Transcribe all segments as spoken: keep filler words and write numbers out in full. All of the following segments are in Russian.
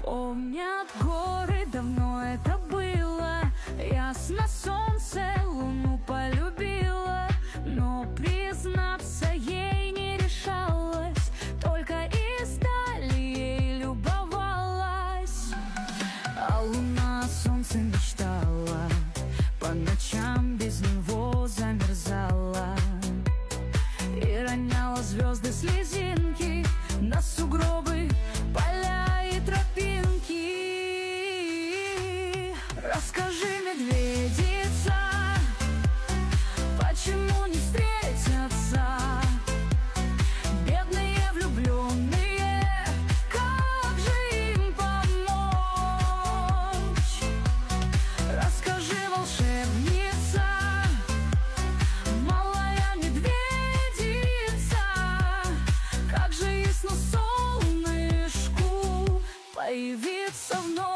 Помнят горы, давно это было. Ясно солнце луну полюбила, но признаться ей не решалась, только издали ей любовалась. А луна о солнце мечтала, по ночам без него замерзала и роняла звезды слезинки на сугробы, поля и тропинки. Расскажи, медведица, почему не встретятся бедные влюбленные? Как же им помочь? Расскажи, волшебница, малая медведица, как же ясно солнышку появиться в ночь.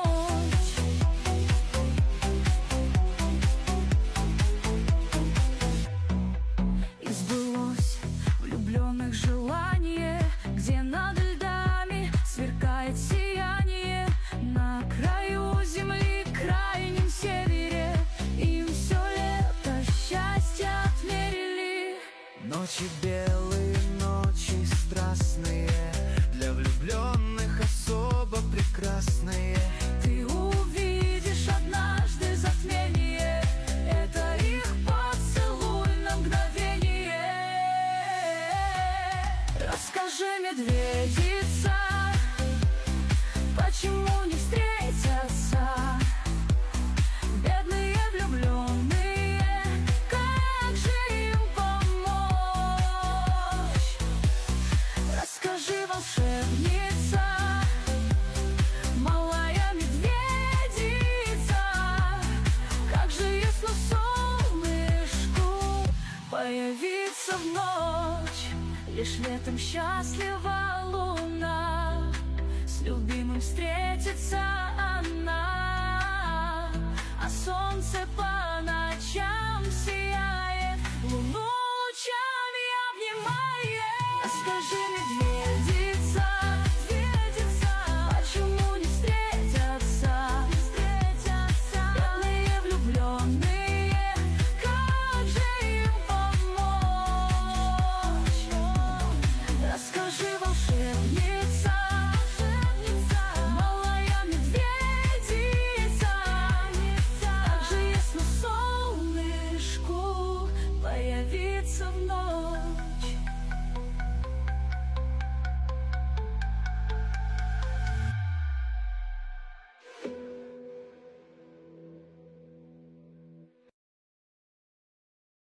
Влюбленных желание, где над льдами сверкает сияние, на краю земли, крайнем севере, им все лето счастья отмерили. Ночи белые, ночи страстные, для влюбленных особо прекрасные. Ты увидишь однажды затмение, это их поцелуй на мгновение. Расскажи, медведица, почему не встретятся бедные влюбленные? Как же им помочь? Расскажи, волшебница, малая медведица, как же ясно солнышку появиться в ночь. Лишь летом счастлива луна, с любимым встретится она, а солнце по